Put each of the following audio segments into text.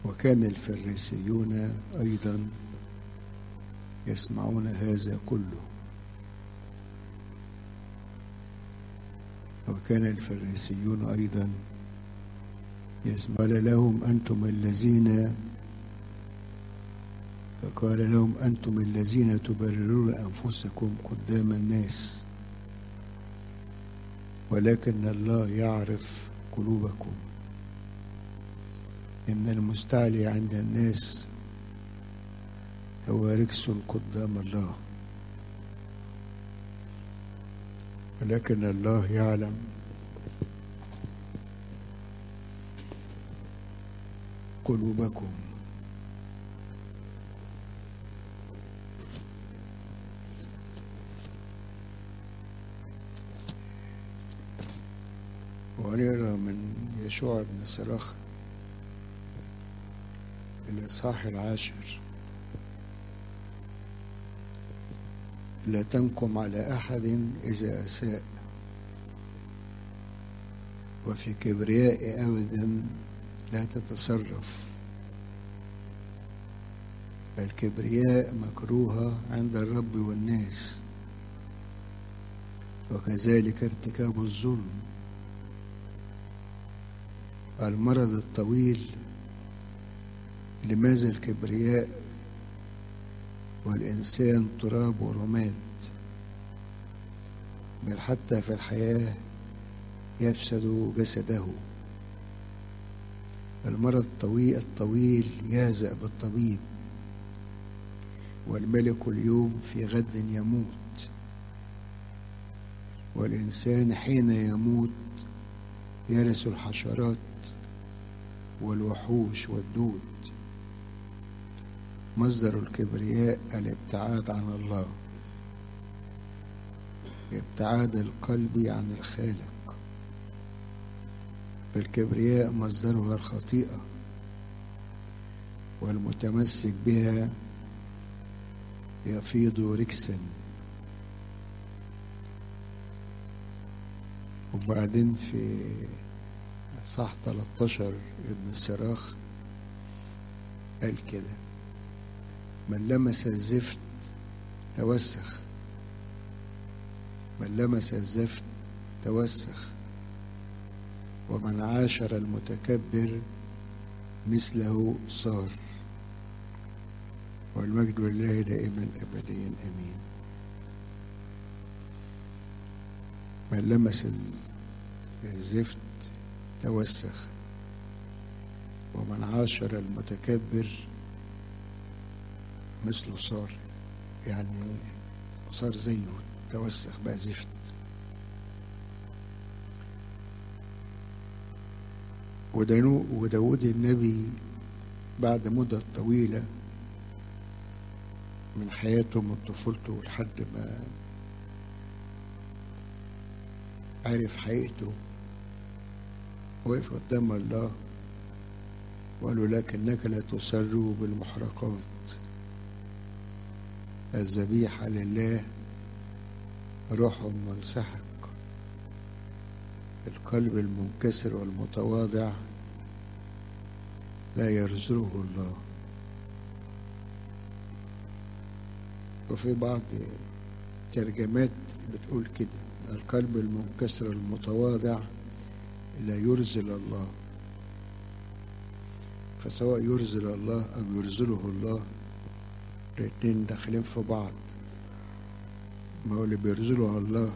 وكان الفريسيون أيضا يسمعون هذا كله. وكان الفريسيون أيضا قال لهم أنتم الذين تبررون أنفسكم قدام الناس، ولكن الله يعرف قلوبكم، إن المستعلي عند الناس هو رجس قدام الله، ولكن الله يعلم قلوبكم. ونرى من يشوع بن صراخ الإصحاح 10: لا تنقم على أحد إذا أساء، وفي كبرياء أبدا لا تتصرف. الكبرياء مكروهة عند الرب والناس، وكذلك ارتكاب الظلم. المرض الطويل. لماذا الكبرياء والإنسان تراب ورماد، بل حتى في الحياة يفسد جسده. المرض الطويل يهزأ بالطبيب، والملك اليوم في غد يموت. والإنسان حين يموت يرث الحشرات والوحوش والدود. مصدر الكبرياء الابتعاد عن الله، ابتعاد القلب عن الخالق. فالكبرياء مصدرها الخطيئة، والمتمسك بها يفيض ركسا. وبعدين في صح 13 ابن الصراخ قال كده: من لمس الزفت توسخ، من لمس الزفت توسخ، ومن عاشر المتكبر مثله صار. والمجد لله دائما أبديا آمين. من لمس الزفت توسخ، ومن عاشر المتكبر مثله صار. يعني صار زيه، توسخ بقى زفت. وداود النبي بعد مدة طويلة من حياته، من طفولته لحد ما عرف حقيقته، وقف قدام الله وقال له: لكنك لا تسر بالمحرقات، الذبيحة لله روح منسحق. القلب المنكسر والمتواضع لا يرزقه الله. وفي بعض ترجمات بتقول كده: القلب المنكسر المتواضع لا يرزل الله. فسواء يرزل الله أو يرزله الله، الاتنين داخلين في بعض. ما هو اللي بيرزله الله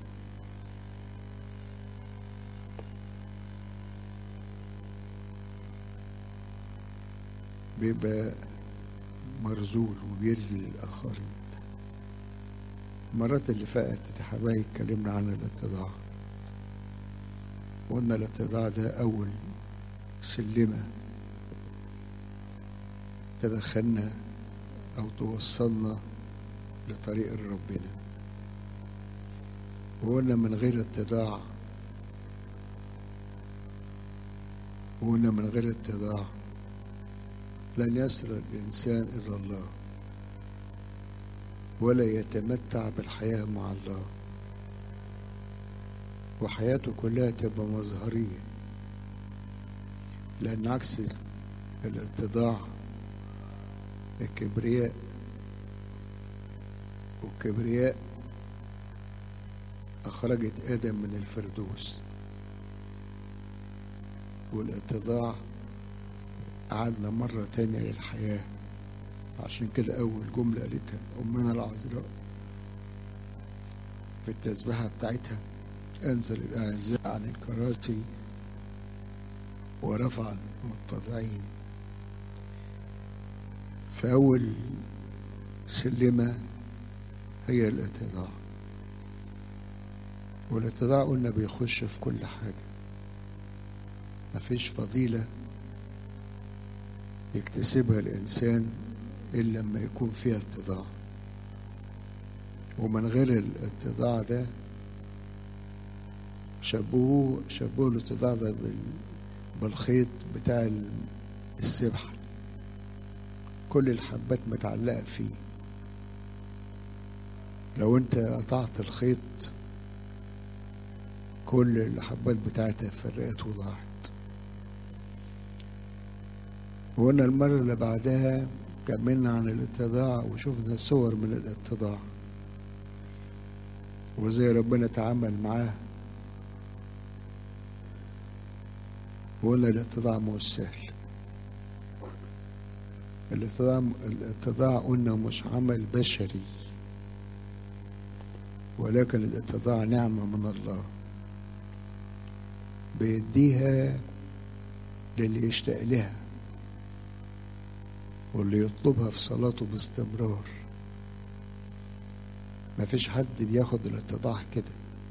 بيبقى مرزول وبيرزل الآخرين. المرات اللي فاتت يا حبايبي اتكلمنا عن الاتضاع، وقلنا الاتضاع ده أول سلمة تدخلنا أو توصلنا لطريق ربنا. وقلنا من غير اتضاع، لن يصل الإنسان إلى الله، ولا يتمتع بالحياة مع الله، وحياته كلها تبقى مظهرية. لأن عكس الاتضاع، الكبرياء، والكبرياء أخرجت آدم من الفردوس، والاتضاع قعدنا مرة تانية للحياة. عشان كده أول جملة قالتها أمنا العذراء في التسبيحة بتاعتها: أنزل الأعزاء عن الكراسي ورفع المتضعين. فأول سلمة هي الاتضاع، والاتضاع قلنا بيخش في كل حاجة. مفيش فضيلة يكتسبها الإنسان إلا لما يكون فيها اتضاع، ومن غير الاتضاع ده شبهوه الاتضاع ده بالخيط بتاع السبحة، كل الحبات متعلقة فيه. لو انت قطعت الخيط كل الحبات بتاعتها فرقت وضاعت. وقلنا المرة اللي بعدها كملنا عن الاتضاع وشوفنا صور من الاتضاع وزي ربنا تعامل معاه. وقلنا الاتضاع مش سهل. الاتضاع قلنا مش عمل بشري، ولكن الاتضاع نعمة من الله بيديها للي يشتاق لها واللي يطلبها في صلاته باستمرار. ما فيش حد بياخد الاتضاع كده.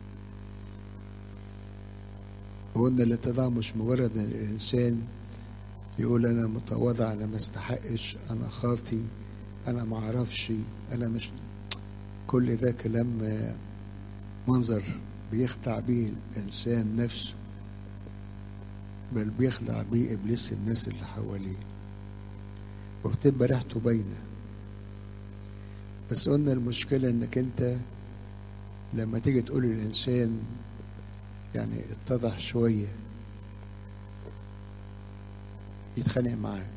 وقلنا الاتضاع مش مجرد ان الانسان يقول انا متواضع، انا ما استحقش، انا خاطي، انا ما اعرفش، انا مش. كل ده كلام منظر بيخدع بيه الانسان نفسه، بل بيخدع بيه ابليس الناس اللي حواليه، وبتبقى ريحته باينه. بس قلنا المشكله انك انت لما تيجي تقول للانسان يعني اتضح شويه يتخانق معاك،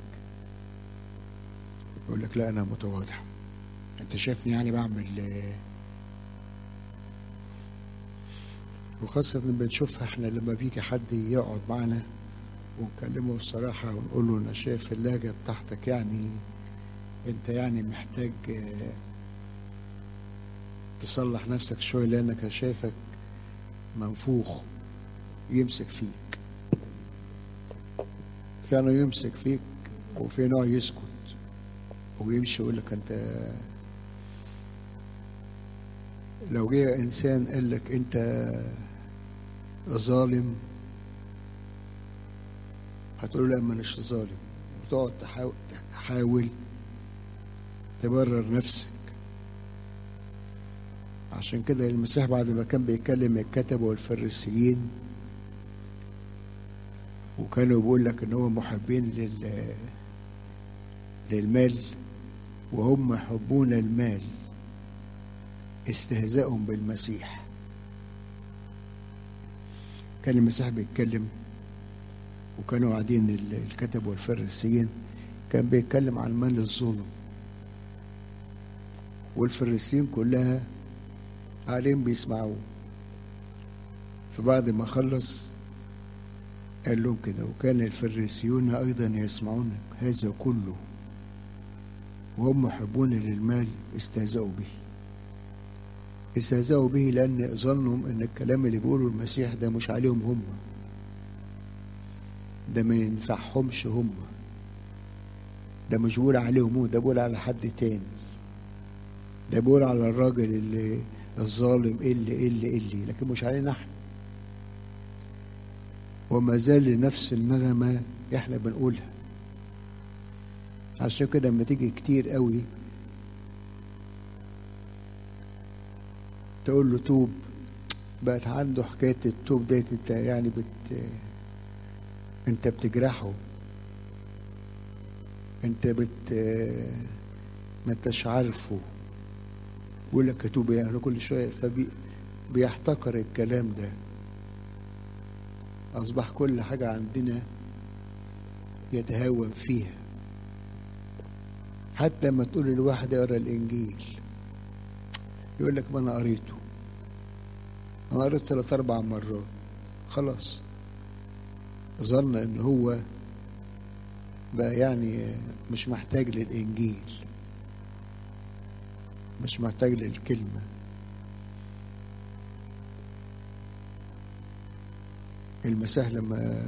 يقول لك لا انا متواضع، انت شايفني يعني بعمل وخاصة بنشوفها احنا لما بيجي حد يقعد معنا ونكلمه بصراحة ونقول له انا شايف اللهجة بتاعتك يعني انت يعني محتاج تصلح نفسك شوية لانك شايفك منفوخ، يمسك فيك. في نوع يمسك فيك وفي نوع يسكت ويمشي يقول لك انت. لو جه انسان قال لك انت ظالم هتقول له لا مانيش ظالم، وتقعد تحاول تبرر نفسك. عشان كده المسيح بعد ما كان بيكلم الكتبة والفريسيين وكانوا بيقول لك ان هو محبين للمال وهم يحبون المال، استهزاءهم بالمسيح. كان المسيح بيتكلم وكانوا قاعدين الكتب والفريسيين، كان بيتكلم عن مال الظلم، والفريسيين كلها قاعدين بيسمعوه. فبعد ما خلص قال لهم كده: وكان الفريسيون ايضا يسمعون هذا كله وهم محبون للمال استهزأوا به. استهزأوا به لأن ظنهم أن الكلام اللي بيقوله المسيح ده مش عليهم هم، ده ما ينفعهمش هم، ده مش بيقول عليهم هم، ده بيقول على حد تاني، ده بيقول على الراجل اللي الظالم اللي لكن مش علينا احنا. وما زال نفس النغمة احنا بنقولها. عشان كده لما تيجي كتير قوي تقول له توب، بقت عنده حكاية التوب ديت انت يعني انت بتجرحه، انت ما انتش عارفه، يقول لك اتوب يعني كل شوية. بيحتقر الكلام ده. اصبح كل حاجة عندنا يتهاون فيها. حتى لما تقول لواحد اقرا الانجيل يقول لك ما انا قريته، انا قريته 3 4 مرات، خلاص ظن ان هو بقى يعني مش محتاج للانجيل، مش محتاج للكلمه. المسيح لما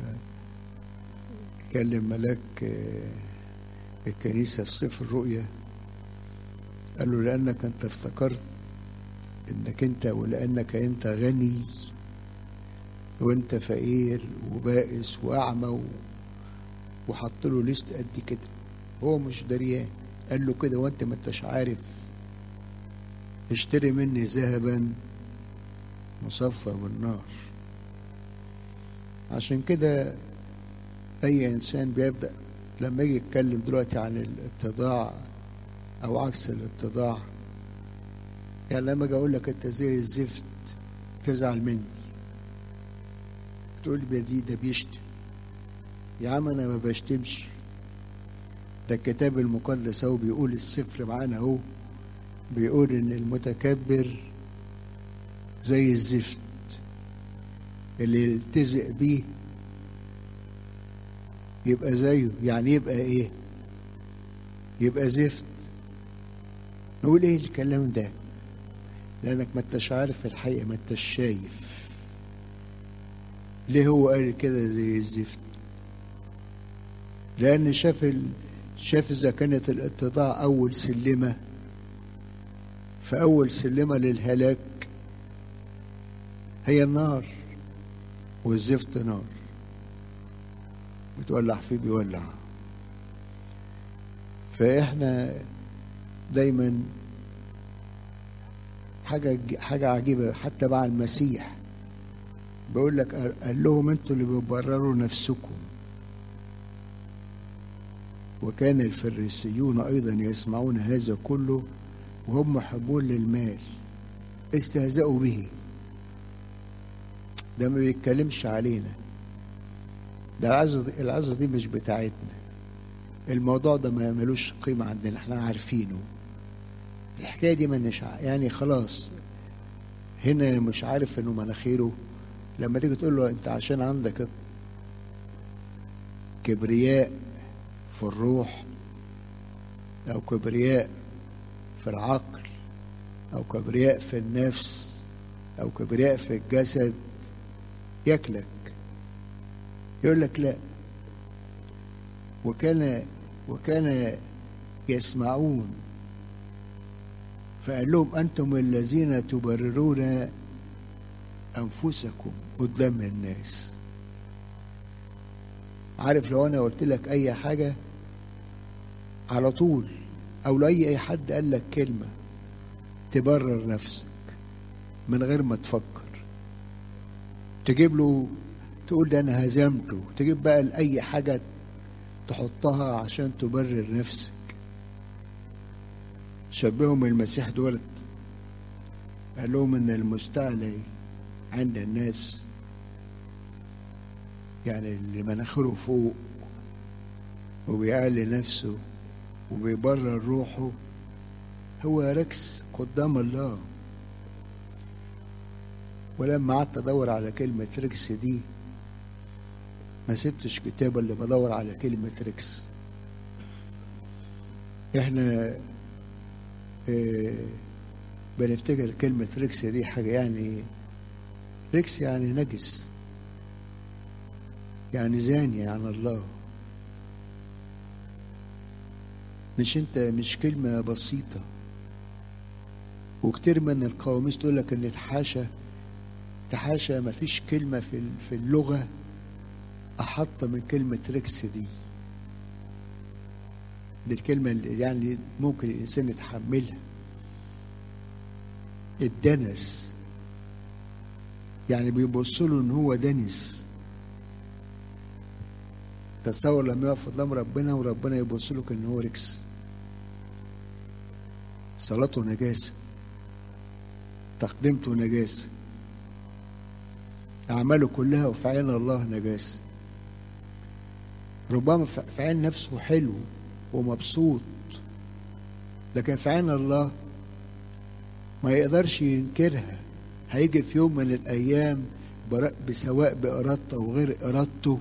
كلم ملاك الكنيسة في سفر الرؤيا قال له لأنك أنت افتكرت إنك أنت، ولأنك أنت غني وأنت فقير وبائس وأعمى، وحط له ليست قد كده، هو مش دريان. قال له كده وأنت ما انتش عارف، اشتري مني ذهبا مصفى بالنار. عشان كده أي إنسان بيبدأ لما يجي يتكلم دلوقتي عن الاتضاع أو عكس الاتضاع، يعني لما أجي أقول لك أنت زي الزفت تزعل مني، تقول لي ده بيشتم. يا عم أنا ما بشتمش، ده الكتاب المقدس أهو بيقول، السفر معانا أهو بيقول إن المتكبر زي الزفت اللي يلتزق بيه يبقى زيه. يعني يبقى ايه؟ يبقى زفت. نقول ايه الكلام ده؟ لانك ما انتش عارف الحقيقه، ما انتش شايف. ليه هو قال كده زي الزفت؟ لان شاف اذا كانت الاتضاع اول سلمه، فاول سلمه للهلاك هي النار، والزفت نار بتولع فيه بيولع. فاحنا دايما حاجه عجيبه، حتى مع المسيح بيقول لك قال لهم انتوا اللي بتبرروا نفسكم. وكان الفريسيون ايضا يسمعون هذا كله وهم محبون للمال استهزأوا به. ده ما بيتكلمش علينا، ده العظة دي مش بتاعتنا، الموضوع ده ما ملوش قيمة عندنا، احنا عارفينه. الحكاية دي منش يعني خلاص. هنا مش عارف انه مناخيره، لما تيجي تقول له انت عشان عندك كبرياء في الروح او كبرياء في العقل او كبرياء في النفس او كبرياء في الجسد ياكلك. يقول لك لا. وكان يسمعون، فقال لهم أنتم الذين تبررون أنفسكم قدام الناس. عارف لو أنا قلت لك أي حاجة على طول، أو لو أي حد قال لك كلمة تبرر نفسك من غير ما تفكر، تجيب له تقول ده أنا هزمته، تجيب بقى لأي حاجة تحطها عشان تبرر نفسك. شبههم المسيح دولت، قال لهم ان المستعلي عند الناس، يعني اللي مناخيره فوق وبيعلي نفسه وبيبرر روحه هو ركس قدام الله. ولما قعدت ادور على كلمة ركس دي ما سبتش كتاب اللي بدور على كلمة ركس. احنا بنفتكر كلمة ركس دي حاجة، يعني ركس يعني نجس، يعني زاني عن الله. مش كلمة بسيطة. وكتير من القواميس تقول لك ان تحاشى ما فيش كلمة في اللغة أحط من كلمة ركس دي الكلمة اللي يعني ممكن الإنسان يتحملها. الدنس، يعني بيبص له إن هو دنس. تصور لما يقف قدام ربنا وربنا يبص له كأن هو ركس. صلاته نجاسة، تقدمته نجاسة، أعماله كلها وفي عين الله نجاسة. ربما في عين نفسه حلو ومبسوط، لكن في عين الله ما يقدرش ينكرها. هيجي في يوم من الأيام سواء بإرادته أو غير إرادته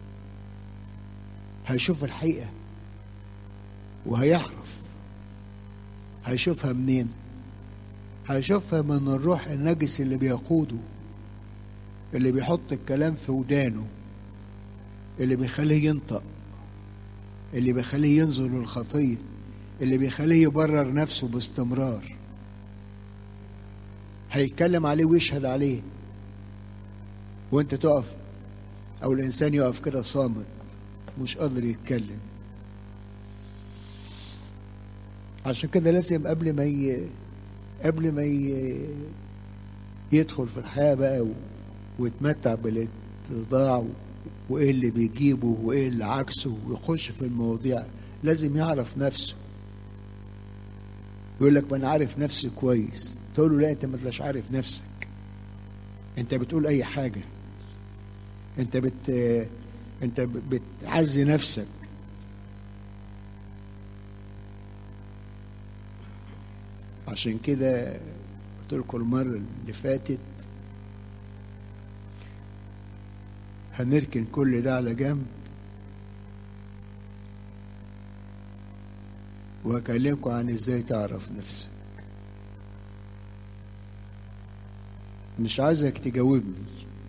هيشوف الحقيقة وهيعرف. هيشوفها منين؟ هيشوفها من الروح النجس اللي بيقوده، اللي بيحط الكلام في ودانه، اللي بيخليه ينطق، اللي بيخليه ينظر للخطية، اللي بيخليه يبرر نفسه باستمرار. هيتكلم عليه ويشهد عليه، وانت تقف او الانسان يقف كده صامت مش قادر يتكلم. عشان كده لازم قبل ما يدخل في الحياة بقى ويتمتع بالاتضاع وايه اللي بيجيبه وايه اللي عكسه ويخش في المواضيع، لازم يعرف نفسه. يقول لك ما انا عارف نفسي كويس، تقول له لا انت ما تلاش عارف نفسك، انت بتقول اي حاجة، انت بتعزي نفسك. عشان كده قلت لكم المرة اللي فاتت هنركن كل ده على جنب وهكلمكم عن ازاي تعرف نفسك. مش عايزك تجاوبني،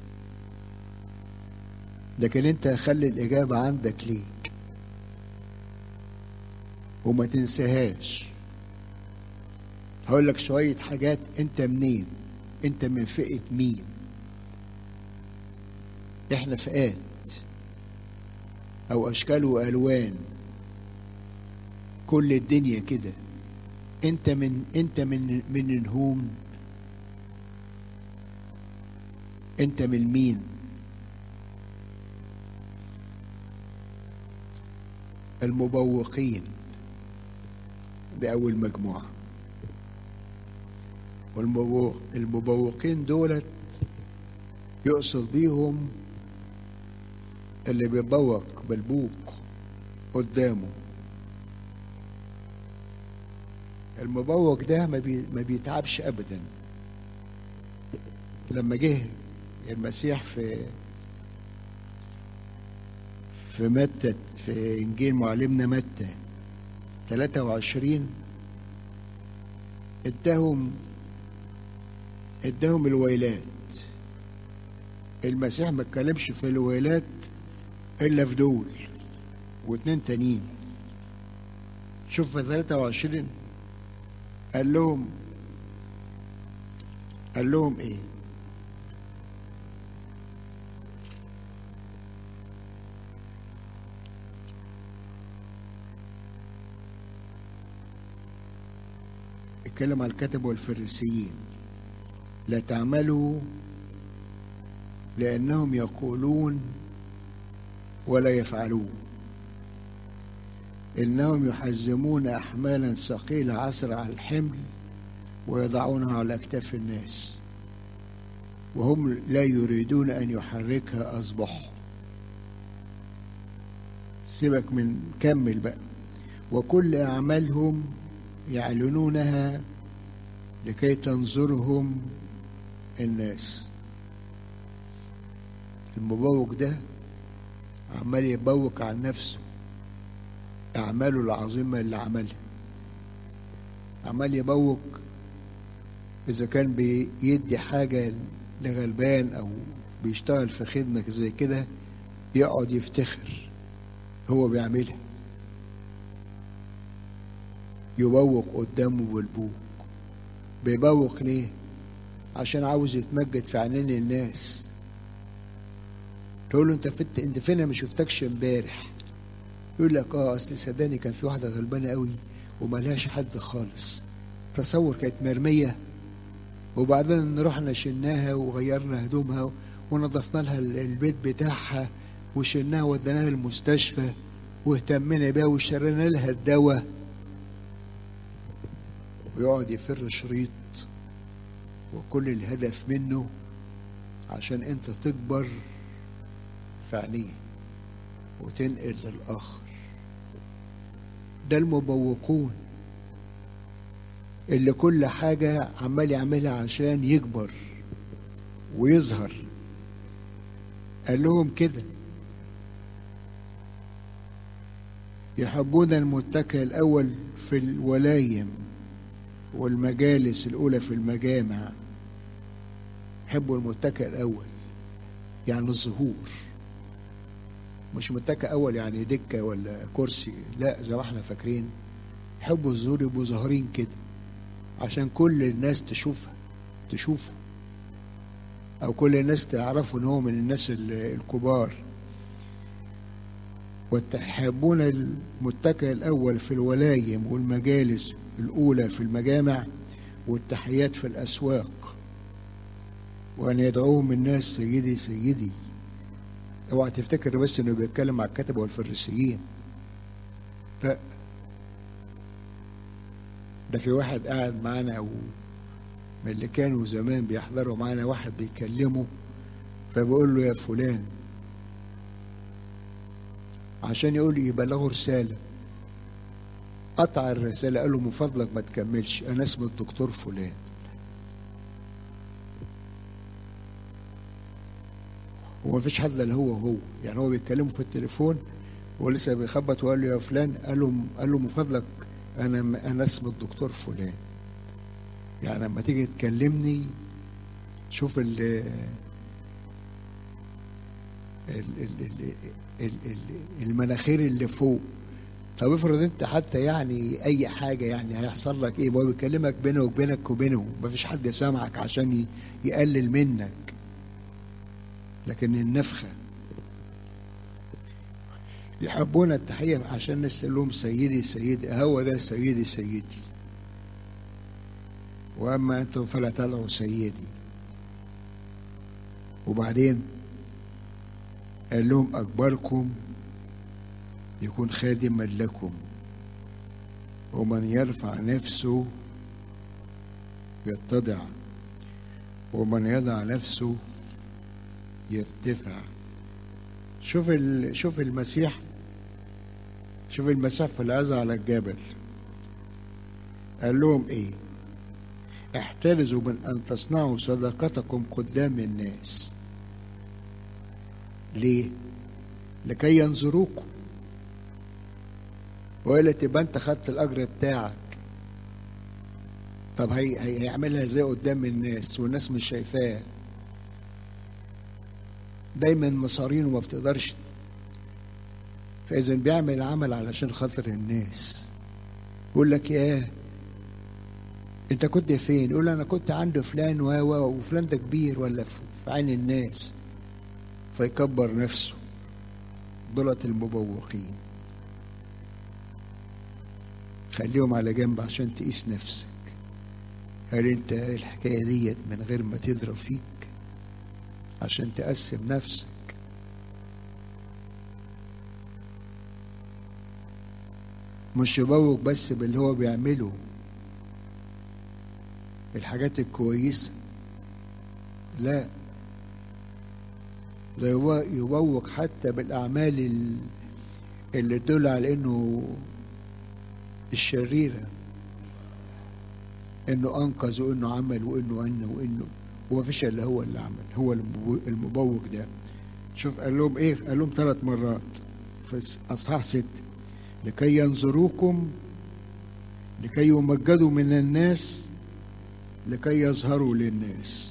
لكن انت خلي الإجابة عندك ليك وما تنساهاش. هقول لك شوية حاجات. انت منين؟ انت من فئة مين؟ احنا فئات او اشكال والوان، كل الدنيا كده. انت من الهوم، انت من مين؟ المبوقين دي اول مجموعة. والمبوقين دولت يقصد بيهم اللي بيبوق بالبوق قدامه. المبوق ده ما بيتعبش ابدا. لما جه المسيح في متى، في انجيل معلمنا متى 23 اداهم الويلات. المسيح ما اتكلمش في الويلات الا في دول واتنين تانيين. شوف في 23 قال لهم ايه؟ اتكلم على الكتب والفريسيين. لا تعملوا لأنهم يقولون ولا يفعلون، إنهم يحزمون أحمالا ثقيلة عسر على الحمل ويضعونها على أكتاف الناس وهم لا يريدون أن يحركها أصبعهم. سيبك من كمل بقى. وكل أعمالهم يعلنونها لكي تنظرهم الناس. المبوق ده عمال يبوق عن نفسه، أعماله العظيمة اللي عملها. عمال يبوق إذا كان بيدي حاجة لغلبان أو بيشتغل في خدمة زي كده، يقعد يفتخر هو بيعملها، يبوق قدامه بالبوق. بيبوق ليه؟ عشان عاوز يتمجد في عينين الناس. تقول له انت فين؟ ما شفتكش امبارح. يقول لك اصل صدقني كان في واحده غلبانه قوي وملهاش حد خالص. تصور كانت مرميه وبعدين رحنا شلناها وغيرنا هدومها ونظفنا لها البيت بتاعها وشلناها وديناها المستشفى واهتمنا بيها واشترينا لها الدواء. ويقعد يفر شريط، وكل الهدف منه عشان انت تكبر في عينيه. وتنقل للآخر. ده المبوقون اللي كل حاجة عمال يعملها عشان يكبر ويظهر. قال لهم كده: يحبون المتكئ الأول في الولايم والمجالس الأولى في المجامع. يحبوا المتكئ الأول يعني الظهور، مش متكئ أول يعني دكة ولا كرسي، لا زي ما احنا فاكرين. يحبوا الظهور، يبقوا ظاهرين كده عشان كل الناس تشوفه، أو كل الناس تعرفوا إن هو من الناس الكبار. وتحبون المتكئ الأول في الولايم والمجالس الأولى في المجامع والتحيات في الأسواق، وأن يدعوهم الناس سيدي سيدي. اوعى تفتكر بس إنه بيتكلم مع الكتبة والفريسيين، لا، ده في واحد قاعد معانا أو من اللي كانوا زمان بيحضروا معانا، واحد بيكلمه فبيقول له: يا فلان، عشان يقول يبلغه رسالة. قطع الرسالة، قال له: من فضلك ما تكملش، أنا اسمي الدكتور فلان. وما فيش حد إلا هو يعني هو بيتكلموا في التليفون ولسه بيخبط، وقال له: يا فلان. قال له: من فضلك أنا اسمي الدكتور فلان. يعني لما تيجي تكلمني شوف المناخير اللي فوق. طب افرض انت حتى يعني اي حاجه يعني هيحصل لك ايه؟ هو بيكلمك بينك وبينه، مفيش حد يسامعك عشان يقلل منك. لكن النفخه يحبون التحيه عشان نسال لهم سيدي سيدي، هو ده سيدي سيدي. واما انتم فلا تدعوا سيدي. وبعدين قال لهم: أكبركم يكون خادما لكم، ومن يرفع نفسه يتضع، ومن يضع نفسه يرتفع. شوف المسيح في العظة على الجبل قال لهم ايه؟ احترزوا من ان تصنعوا صدقتكم قدام الناس. ليه؟ لكي ينظروكم، وإلا تبقى انت خدت الاجر بتاعك. طب هيعملها ازاي قدام الناس والناس مش شايفاه؟ دايما مصارين وما بتقدرش. فاذا بيعمل عمل علشان خاطر الناس. يقول لك: ياه، انت كنت فين؟ يقول: انا كنت عند فلان وفلان ده كبير ولا في عين الناس. فيكبر نفسه. دولت المبوقين. خليهم على جنب عشان تقيس نفسك. هل انت الحكايه ديت من غير ما تضرب فيك عشان تقسم نفسك؟ مش يبوق بس باللي هو بيعمله، الحاجات الكويسه، لا، ده يبوق حتى بالاعمال اللي تدل على انه الشريره، انه انقذ وانه عمل وانه وما فيش الا هو اللي عمل. هو المبوق ده. شوف قال لهم ايه؟ قال لهم 3 مرات في اصحاح 6: لكي ينظروكم، لكي يمجدوا من الناس، لكي يظهروا للناس.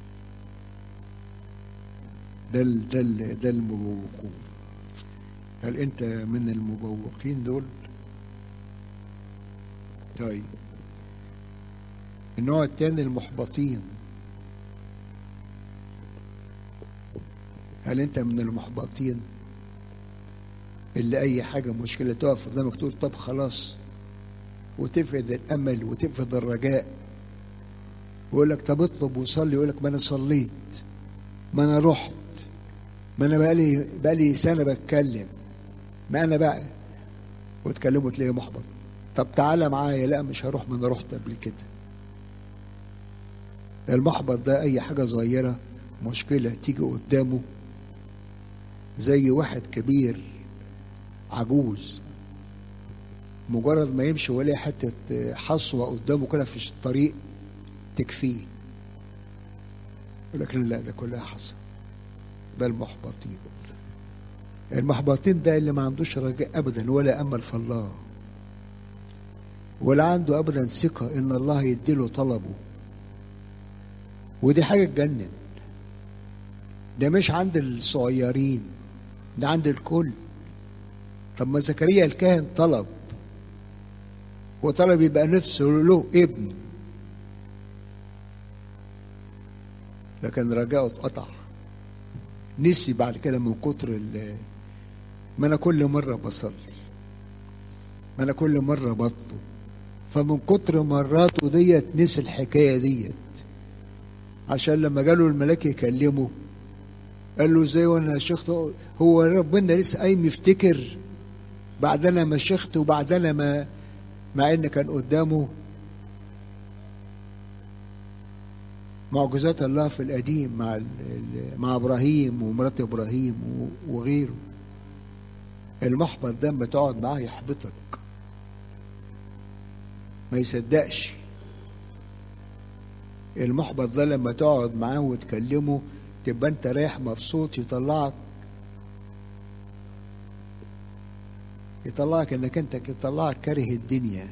ده المبوقون. هل انت من المبوقين دول؟ طيب، النوع الثاني المحبطين. هل انت من المحبطين اللي اي حاجه مشكله تقف قدامك تقول طب خلاص، وتفقد الامل وتفقد الرجاء؟ ويقول لك طب اطلب وصلي، يقول لك ما انا صليت، ما انا رحت، ما انا بقالي سنه بتكلم، ما انا بقى، وتكلمه تلاقيه محبط. طب تعالى معايا، لا مش هروح، ما انا رحت قبل كده. المحبط ده اي حاجه صغيره مشكله تيجي قدامه، زي واحد كبير عجوز، مجرد ما يمشي ولا حتة حصوة قدامه كده في الطريق تكفيه، يقول لك لا ده كلها حصى. ده المحبطين. المحبطين ده اللي ما عندوش رجاء ابدا ولا امل في الله، ولا عنده ابدا ثقة ان الله يديله طلبه. ودي حاجة تجنن. ده مش عند الصغيرين، ده عند الكل. طب ما زكريا الكاهن طلب، وطلب يبقى نفسه له ابن، لكن رجاؤه اتقطع. نسي بعد كده من كتر ما انا كل مره بصلي، ما انا كل مره بطلب، فمن كتر مراته ديت نسي الحكايه ديت. عشان لما جاله الملاك يكلمه قال له ازاي وانا شيخت؟ هو ربنا لسه قايم يفتكر بعد انا ما شيخت وبعد انا ما، مع ان كان قدامه معجزات الله في القديم مع ابراهيم ومرات ابراهيم وغيره. المحبط ده لما تقعد معاه يحبطك، ما يصدقش. المحبط ده لما تقعد معاه وتكلمه تبقى انت رايح مبسوط، يطلعك انك انت يطلعك كاره الدنيا.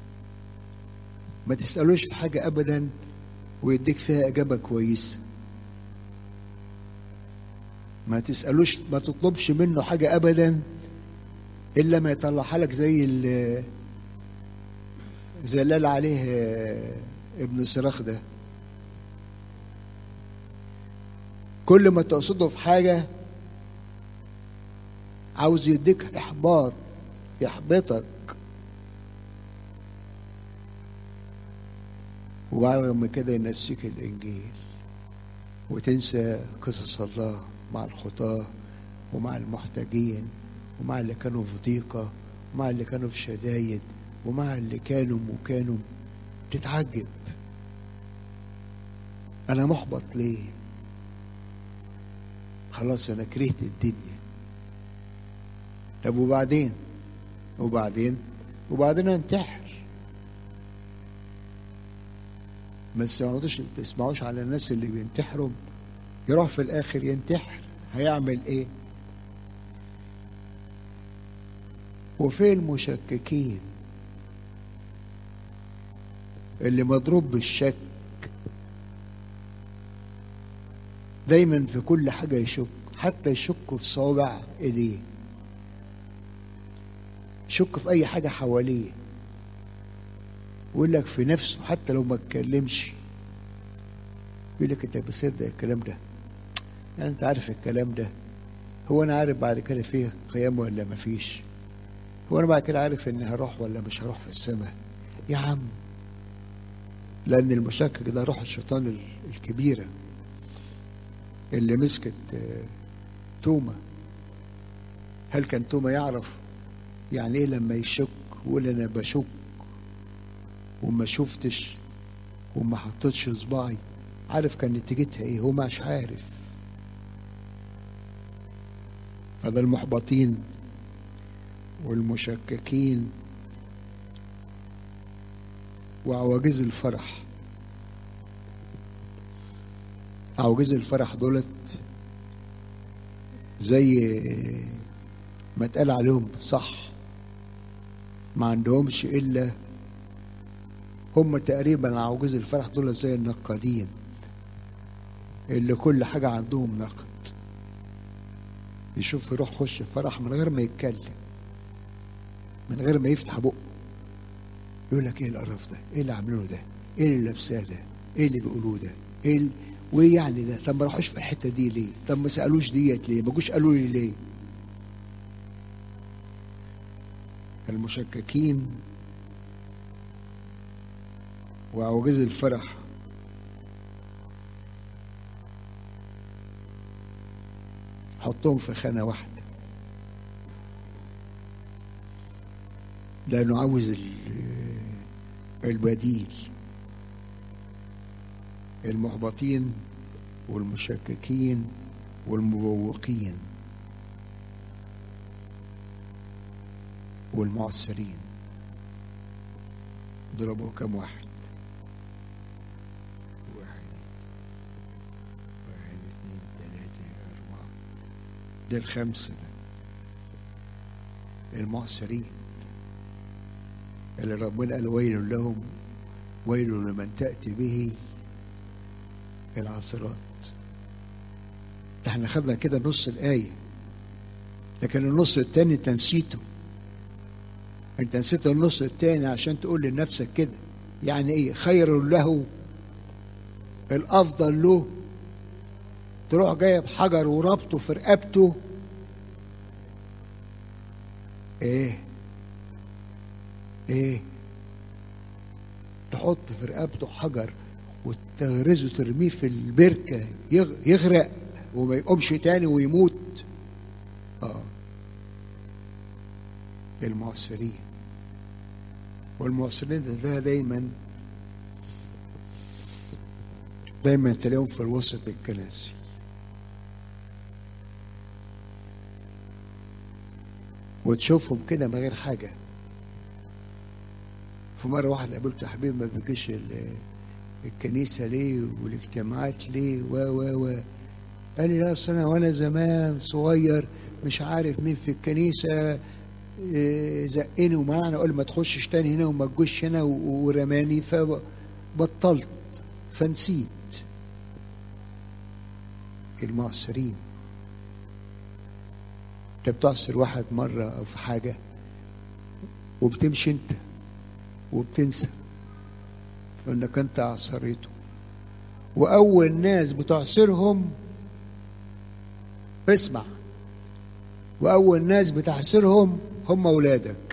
ما تسألوش في حاجة ابدا ويديك فيها اجابة كويسة. ما تسألوش، ما تطلبش منه حاجة ابدا الا ما يطلعها لك زي اللي قال عليه ابن سراخ ده. كل ما تقصده في حاجة عاوز يديك احباط، يحبطك. وبرغم كده ينسيك الانجيل وتنسى قصص الله مع الخطاة ومع المحتاجين ومع اللي كانوا في ضيقة ومع اللي كانوا في شدايد ومع اللي كانوا تتعجب. انا محبط ليه؟ خلاص انا كرهت الدنيا. طب وبعدين انتحر. ما تسمعوش على الناس اللي بينتحروا، يروح في الاخر ينتحر، هيعمل ايه؟ وفي المشككين اللي مضروب بالشك، دايما في كل حاجة يشك، حتى يشك في صوابع ايديه، يشك في اي حاجة حواليه، ويقول لك في نفسه حتى لو ما اتكلمش يقول لك انت بتصدق الكلام ده؟ يعني انت عارف الكلام ده؟ هو انا عارف بعد كده فيه قيامة ولا ما فيش؟ هو انا بعد كده عارف اني هروح ولا مش هروح في السماء؟ يا عم، لان المشكك ده روح الشيطان الكبيرة اللي مسكت توما. هل كان توما يعرف يعني ايه لما يشك ويقول انا بشك وما شفتش وما حطيتش صباعي؟ عارف كان نتيجتها ايه؟ هو مش عارف. فده المحبطين والمشككين وعواجيز الفرح. عواجيز الفرح دولت زي ما اتقال عليهم صح، ما عندهمش الا هم تقريبا. عواجيز الفرح دول زي النقادين اللي كل حاجة عندهم نقد. يشوف يروح خش فرح من غير ما يتكلم، من غير ما يفتح بقه، يقول لك ايه القرف ده؟ ايه اللي عاملينه ده؟ ايه اللي لابساه ده؟ ايه اللي بيقولوه ده؟ ايه وايه يعني ده؟ طب ما راحوش في الحته دي ليه؟ طب ما سالوش ديت ليه؟ ما جوش قالوا لي ليه؟ المشككين وعواجيز الفرح حطهم في خانة واحدة، لأنه عاوز البديل. المحبطين والمشككين والمبوقين. والمعسرين. ضربوا كم واحد؟ واحد اتنين تلاتة أربعة، ده الخمسة، ده المعسرين اللي ربنا قال ويل لهم، ويل لمن تأتي به العاصرات. احنا خدنا كده نص الآية، لكن النص التاني انت نسيته. انت نسيت النص التاني عشان تقول لنفسك كده يعني ايه؟ خير له، الافضل له تروح جايب حجر وربطه في رقبته، ايه تحط في رقبته حجر وتغرزه ترميه في البركة يغرق وما يقومش تاني ويموت. المعسرين. والمعسرين ده دايما تلاقيهم في الوسط الكنسي. وتشوفهم كده من غير حاجة. في مرة واحد قابلته، حبيبي ما بيجيش الكنيسة ليه والاجتماعات ليه و قال لي لا أصل أنا وأنا زمان صغير مش عارف مين في الكنيسة زقني ومعنى قال ما تخشش تاني هنا وما تجوش هنا ورماني فبطلت فنسيت. المعسرين. انت بتعصر واحد مرة او في حاجة وبتمشي انت وبتنسى انك انت عصريته، واول ناس بتعصرهم، اسمع، واول ناس بتعصرهم هم اولادك.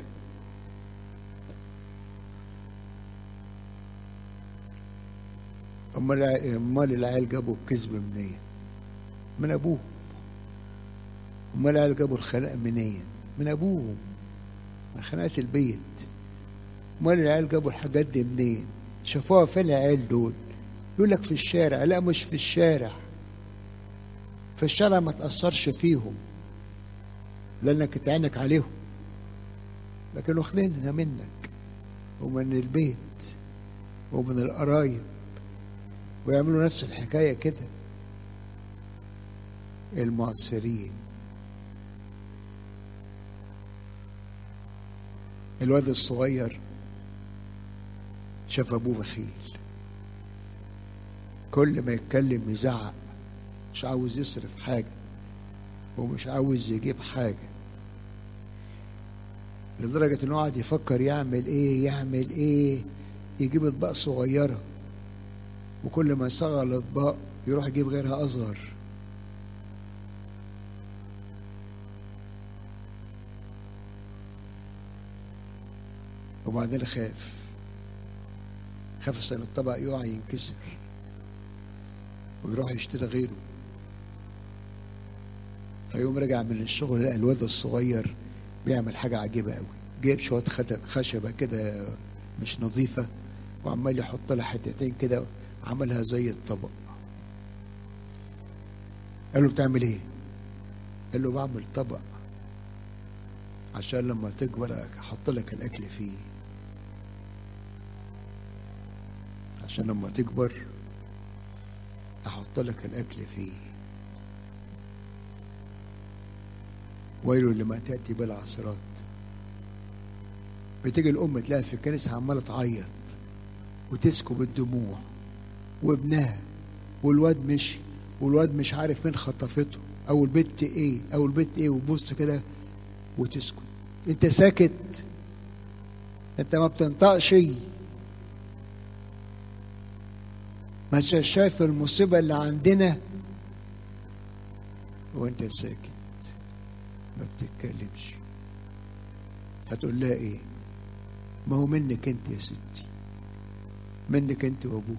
امال العيال جابوا الكذب منين؟ من ابوهم. امال العيال جابوا الخلاق منين؟ من ابوهم، من خناقات البيت. امال العيال جابوا الحاجات دي منين؟ شافوها فين العيال دول؟ يقول لك في الشارع. لا مش في الشارع، في الشارع ما تأثرش فيهم لأنك تعينك عليهم، لكن واخدينها منك ومن البيت ومن القرايب ويعملوا نفس الحكاية كده. المعسرين. الواد الصغير شاف ابوه بخيل، كل ما يتكلم يزعق، مش عاوز يصرف حاجة ومش عاوز يجيب حاجة، لدرجة انه قاعد يفكر يعمل ايه. يجيب اطباق صغيرة وكل ما يصغر الاطباق يروح يجيب غيرها اصغر. وبعدين خاف ان الطبق يقع ينكسر ويروح يشتري غيره. فيوم رجع من الشغل لقى الواد الصغير بيعمل حاجة عجيبة قوي، جايب شوية خشبة كده مش نظيفة وعمال يحط لها حتتين كده، عملها زي الطبق. قال له بتعمل ايه؟ قال له بعمل طبق عشان لما تكبر احط لك الاكل فيه، عشان لما تكبر احط لك الاكل فيه. ويل لما تأتي بالعصرات. بتيجي الأم تلاقي في الكنيسة عمالة تعيط وتسكب الدموع، وابنها والواد مشي والواد مش عارف فين خطفته أو البت إيه وبص كده وتسكت. أنت ساكت؟ أنت ما بتنطقش؟ ما انت شايف المصيبة اللي عندنا وأنت ساكت ما بتتكلمش؟ هتقول لها ايه؟ ما هو منك انت يا ستي، منك انت وابوه.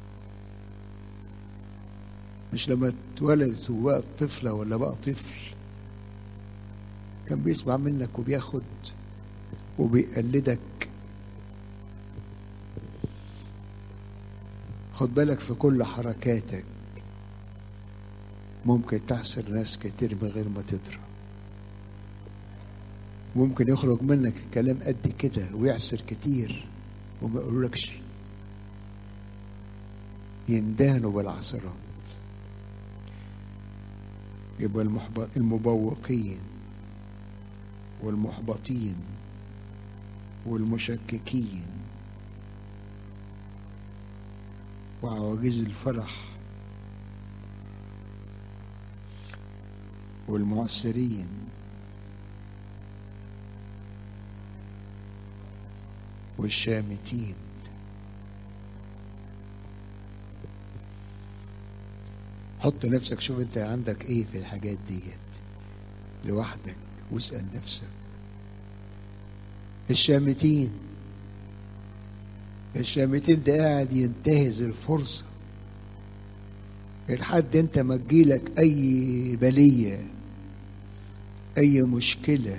مش لما اتولدت وبقت طفلة ولا بقى طفل كان بيسمع منك وبياخد وبيقلدك؟ خد بالك في كل حركاتك، ممكن تحصل ناس كتير من غير ما تدرى. ممكن يخرج منك كلام قد كده ويعسر كتير وما يقولكش، يندهنوا بالعصرات. يبقى المبوقين والمحبطين والمشككين وعواجيز الفرح والمعسرين والشامتين. حط نفسك، شوف انت عندك ايه في الحاجات ديت لوحدك واسأل نفسك. الشامتين ده قاعد ينتهز الفرصة لحد انت ما تجيلك اي بلية اي مشكلة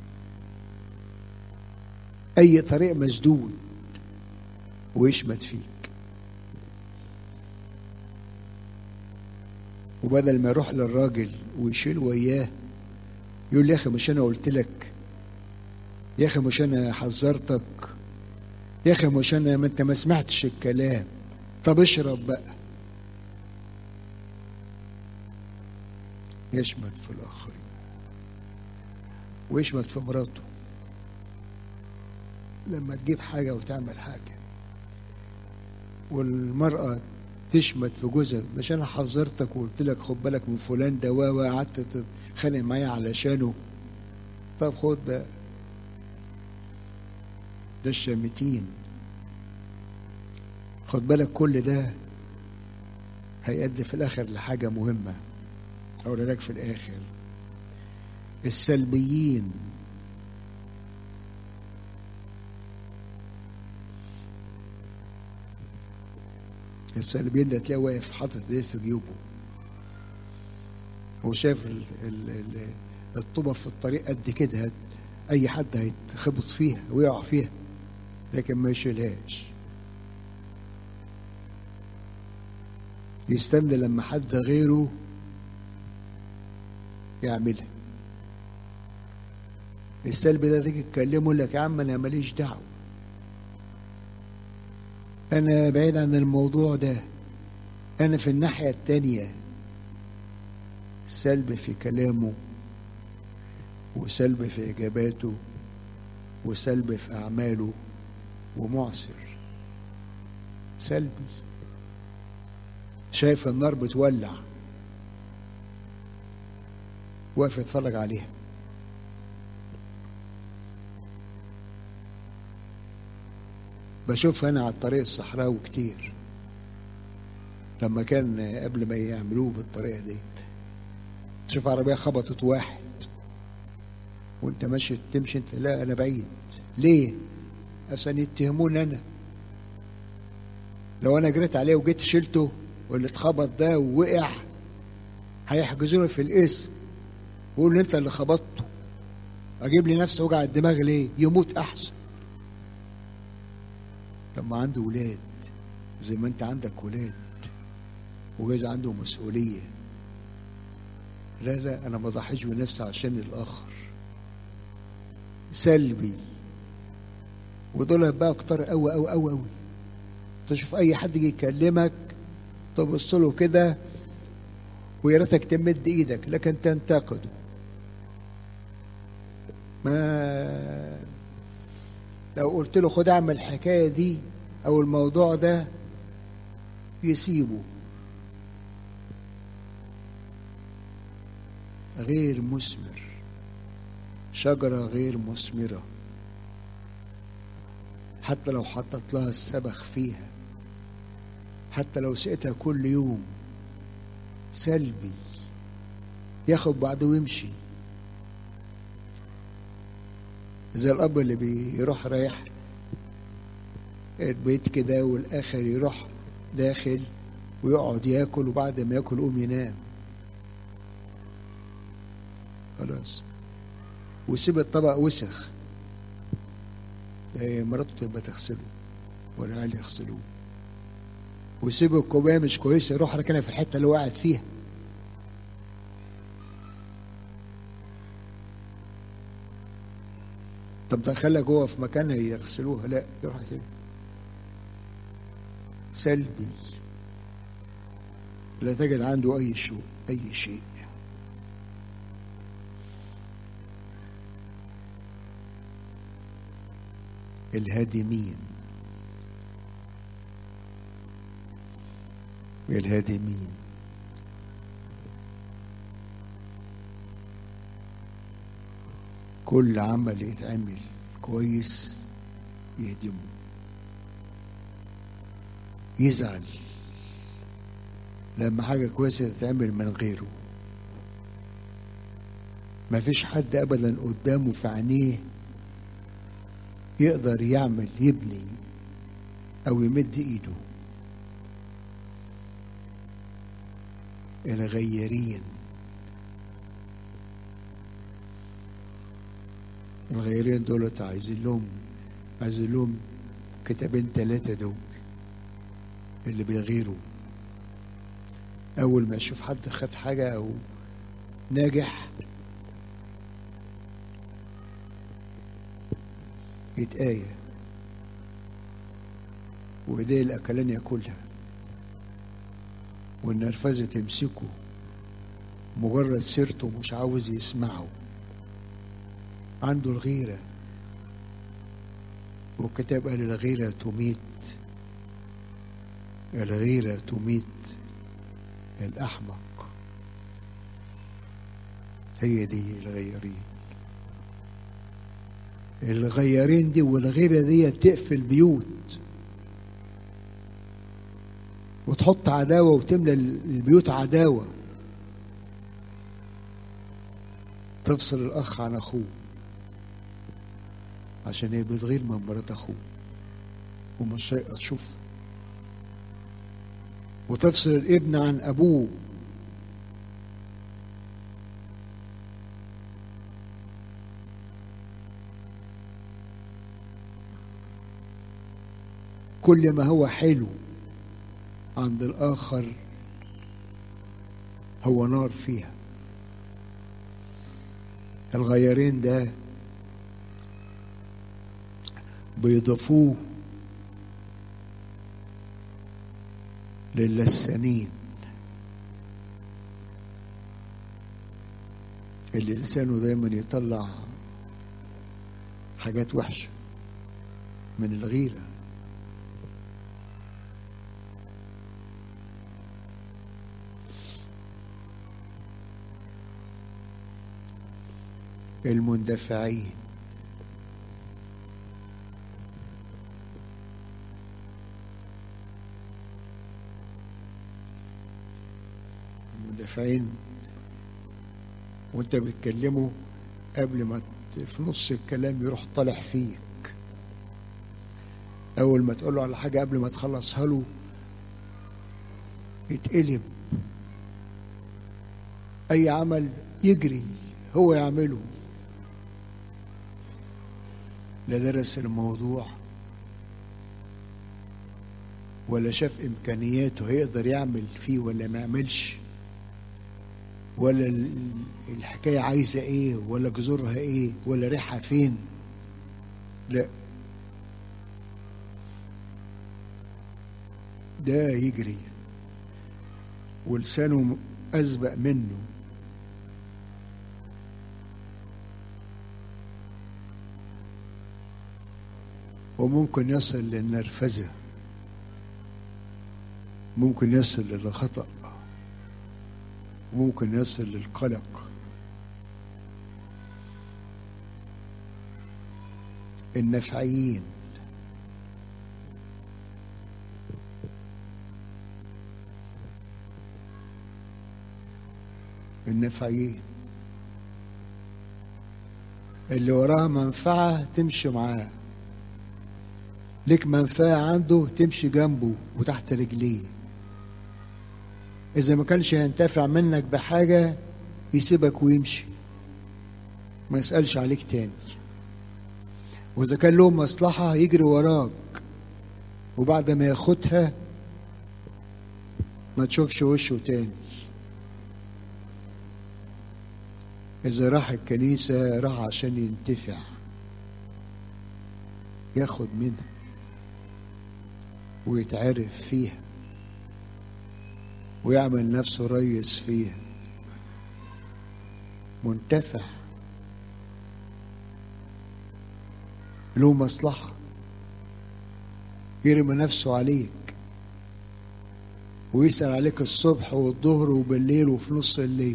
اي طريق مسدود ويشمت فيك، وبدل ما يروح للراجل ويشيل وياه يقول لي يا اخي مش انا قلت لك، يا اخي مش انا حذرتك، يا اخي مش انا، ما انت ما سمعتش الكلام، طب اشرب بقى. يشمت في الاخرين ويشمت في مراته لما تجيب حاجه وتعمل حاجه، والمراه تشمت في جوزها، مش انا حذرتك وقلت لك خد بالك من فلان ده وقعدت تتخانق معايا علشانه، طب خد بقى. ده الشامتين. خد بالك كل ده هيؤدي في الاخر لحاجه مهمه هقول لك في الاخر. السلبيين. السلبيين ده تلاقيه واقف حاطط ايديه في جيوبه، هو شايف الطوبه في الطريق قد كده، اي حد هيتخبط فيها ويقع فيها لكن ما يشيلهاش، يستنى لما حد غيره يعملها. السلبي ده تيجي تكلمه لك يا عم انا ماليش دعوه، انا بعيد عن الموضوع ده، انا في الناحيه التانيه. سلبي في كلامه وسلبي في اجاباته وسلبي في اعماله ومعسر. سلبي شايف النار بتولع واقف يتفرج عليها. بشوفها انا على الطريق الصحراوي كتير، لما كان قبل ما يعملوه بالطريقه دي تشوف عربيه خبطت واحد وانت ماشي تمشي انت، لا انا بعيد ليه؟ عشان يتهموني انا، لو انا جريت عليه وجيت شلته واللي اتخبط ده ووقع هيحجزوني في الاسم ويقولوا انت اللي خبطته، اجيب لي نفسي وجع الدماغ ليه؟ يموت احسن. لما عنده ولاد زي ما انت عندك ولاد وجايز عنده مسؤوليه، لا انا ما ضحيش بنفسي عشان الاخر. سلبي. ودول بقى كتار قوي قوي قوي قوي. تشوف اي حد يجي يكلمك تبص له كده ويا ريتك تمد ايدك لكن تنتقده. ما لو قلت له خد اعمل الحكايه دي او الموضوع ده يسيبه. غير مثمر، شجرة غير مثمرة حتى لو حطت لها السبخ فيها، حتى لو سقتها كل يوم. سلبي، ياخد بعضه ويمشي، زي الأب اللي بيروح رايح البيت كده والآخر يروح داخل ويقعد ياكل وبعد ما ياكل يقوم ينام خلاص، ويسيب الطبق وسخ مراته تبقى تغسله والعيال يغسلوه، ويسيب الكوبايه مش كويسه يروح راكنها في الحته اللي وقعت فيها. طب دخلها جوه في مكانها يغسلوها، لا يروح يسيبها. سلبي، لا تجد عنده أي شيء. الهادمين، كل عمل يتعمل كويس يهدمه، يزعل لما حاجة كويسة تتعمل من غيره. ما فيش حد أبدا قدامه في عينيه يقدر يبني أو يمد إيده. الغيارين دولت عايزين لهم كتابين 3 دول اللي بيغيروا. أول ما يشوف حد خد حاجة أو ناجح يتآية وإيديه الأكلان ياكلها والنرفزة تمسكه، مجرد سيرته مش عاوز يسمعه، عنده الغيرة. والكتاب قال الغيرة تميت الأحمق. هي دي الغيارين دي، والغيرة دي تقفل بيوت وتحط عداوة وتملى البيوت عداوة، تفصل الأخ عن أخوه عشان هي بتغير من مرات أخوه ومش هيقدر تشوف، وتفصل الابن عن أبوه كل ما هو حلو عند الآخر هو نار فيها. الغيارين ده بيضيفوه للسانين اللي لسانه دايما يطلع حاجات وحشة من الغيرة. المندفعين، وانت بتكلمه قبل ما في نص الكلام يروح طالع فيك. اول ما تقول له على حاجة قبل ما تخلصها له يتقلب. اي عمل يجري هو يعمله، لا درس الموضوع ولا شاف امكانياته هيقدر يعمل فيه ولا ما يعملش، ولا الحكايه عايزه ايه ولا جذورها ايه ولا ريحها فين. لا، ده يجري ولسانه اسبق منه. وممكن يصل للنرفزة، ممكن يصل للخطأ، ممكن يصل للقلق. النفعيين، اللي وراها منفعة تمشي معاه، لك منفعة عنده تمشي جنبه وتحت رجليه. إذا ما كانش ينتفع منك بحاجة يسيبك ويمشي، ما يسألش عليك تاني. وإذا كان له مصلحة يجري وراك، وبعد ما ياخدها ما تشوفش وشه تاني. إذا راح الكنيسة راح عشان ينتفع، ياخد منها ويتعرف فيها ويعمل نفسه ريس فيها، منتفع، له مصلحة، يرمي نفسه عليك ويسأل عليك الصبح والظهر وبالليل وفي نص الليل،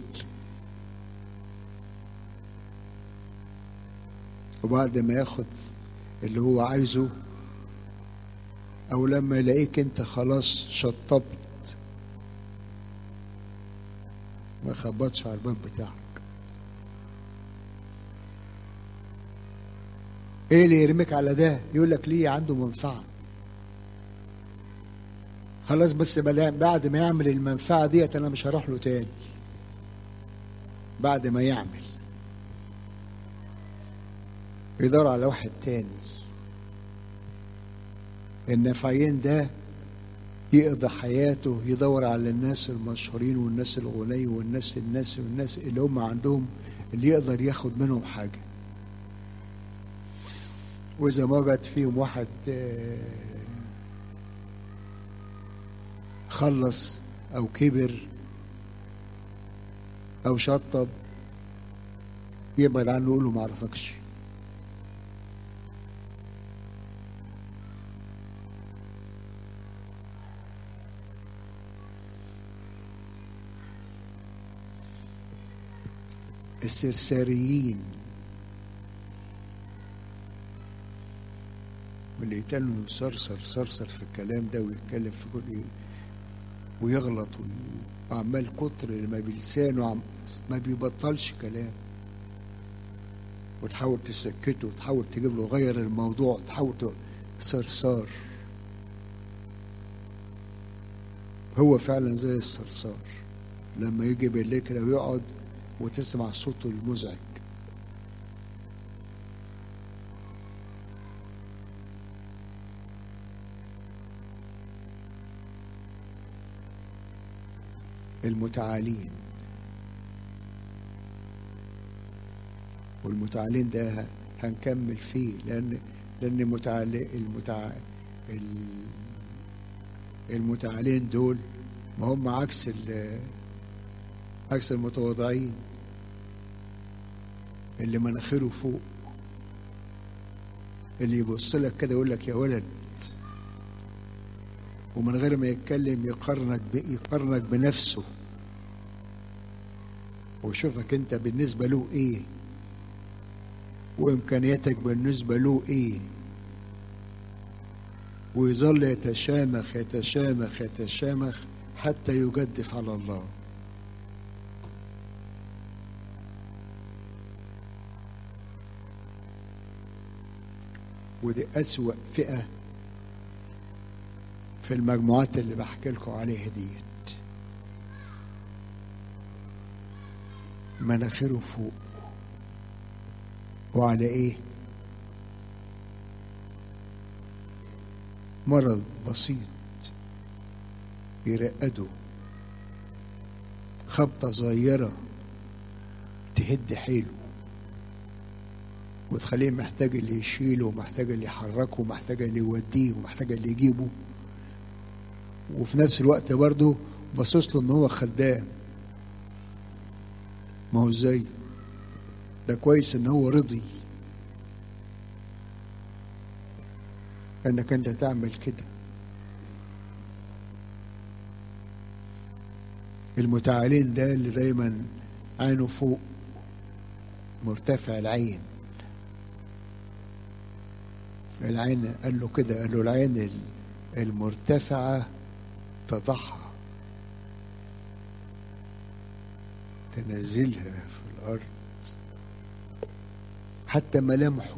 وبعد ما ياخد اللي هو عايزه او لما يلاقيك انت خلاص شطبت ما يخبطش على الباب بتاعك. ايه اللي يرميك على ده؟ يقول لك ليه؟ عنده منفعة. خلاص بس بعد ما يعمل المنفعة ديت انا مش هروح له تاني. بعد ما يعمل يدور على واحد تاني. النفعين ده يقضي حياته يدور على الناس المشهورين والناس الغني والناس اللي هم عندهم اللي يقدر ياخد منهم حاجة. وإذا ما جت فيهم واحد خلص أو كبر أو شطب يبعد عنه يقول له ما أعرفكش. السرساريين واللي يتقال صرصر في الكلام ده ويتكلم في كل ويغلط وعمال كتر ما بلسانه ما بيبطلش كلام، وتحاول تسكته وتحاول تجيب له غير الموضوع، تحاول صرصار. هو فعلا زي الصرصار لما يجي بالليل كده ويقعد وتسمع صوته المزعج. المتعالين، والمتعالين ده هنكمل فيه لأن المتعالين دول ما هم عكس المتواضعين اللي مناخيره فوق، اللي يبص لك كده يقول لك يا ولد، ومن غير ما يتكلم يقارنك بنفسه ويشوفك انت بالنسبة له ايه وامكانياتك بالنسبة له ايه، ويظل يتشامخ يتشامخ يتشامخ حتى يجدف على الله. ودي أسوأ فئة في المجموعات اللي بحكي لكم عليها ديت. مناخيره فوق وعلى ايه؟ مرض بسيط يرقده، خبطة صغيرة تهد حيله وتخليه محتاج اللي يشيله ومحتاج اللي يحركه ومحتاج اللي يوديه ومحتاج اللي يجيبه، وفي نفس الوقت برضه باصص له ان هو خدام. ما هو ازاي ده؟ كويس ان هو رضي انك انت تعمل كده. المتعالين ده اللي دايما عينه فوق، مرتفع العين. العين قال له كده، قال له العين المرتفعة تضعها تنزلها في الأرض. حتى ملامحه،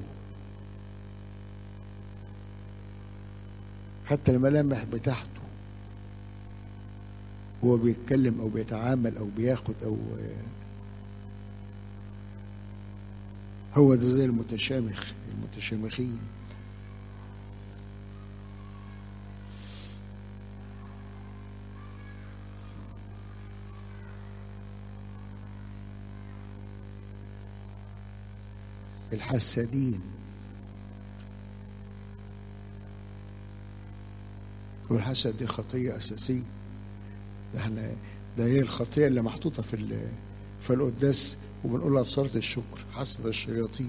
حتى الملامح بتاعته هو بيتكلم أو بيتعامل أو بياخد أو هو ده زي المتشامخين. الحسادين والحسد دي خطية أساسية. ده هي الخطية اللي محطوطة في القداس، وبنقولها في صلاة الشكر: حسد الشياطين.